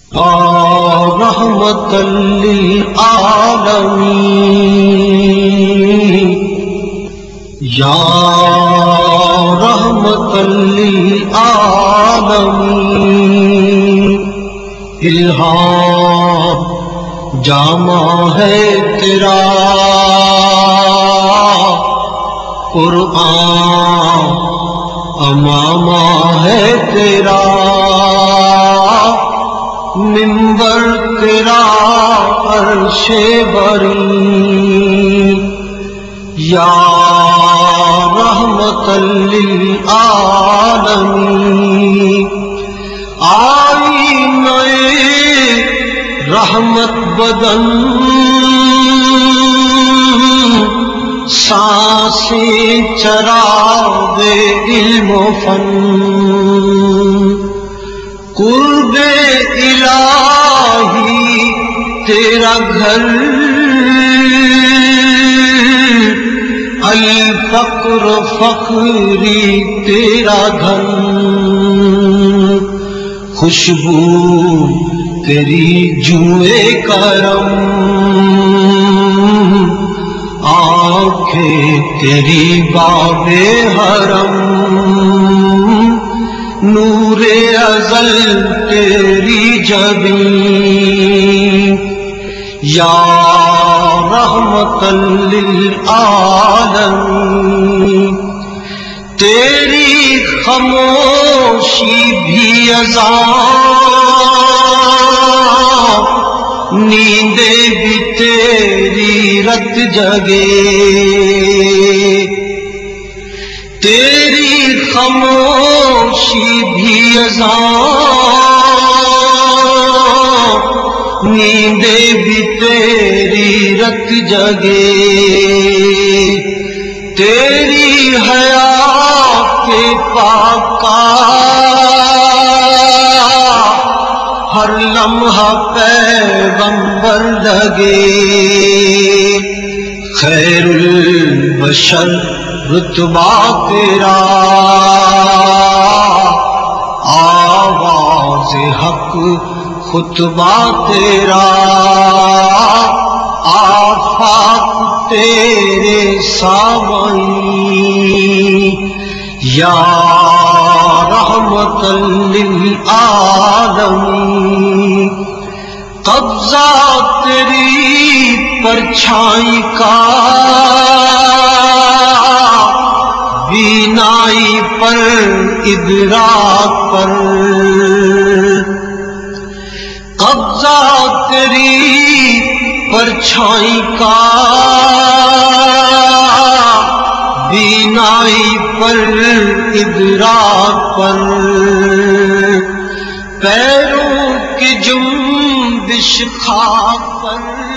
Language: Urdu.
رحمت للعالمین یا رحمت للعالمین، الہام جامع ہے تیرا قرآن، امامہ ہے تیرا منبر، تیرا عرش بری، یا رحمت للعالمین۔ آئینہ رحمت بدن، سانسیں چراغ علم و فن، قرب الہی تیرا گھر، الفقر فقری تیرا گھر، خوشبو تیری جوئے کرم، آنکھیں تیری باب حرم، نور ازل تیری جبین، یا رحمت للعالمین۔ تیری خاموشی بھی اذان، نیندیں بھی تیری رت جگے، تیری خاموشی بھی اذان، نیندیں بھی تیری رت جگے، تیری حیات کے پاکا ہر لمحہ پیغمبر لگے، خیر البشر رتبہ تیرا، آواز حق خطبہ تیرا، آفاق تیرے سامعین، یا رحمت للعالمین۔ قبضہ تیری پرچھائی کا، بینائی پر ادراک پر، قبضہ تیری پرچھائی کا، بینائی پر ادراک پر، پیروں کی جنبش خاک پر،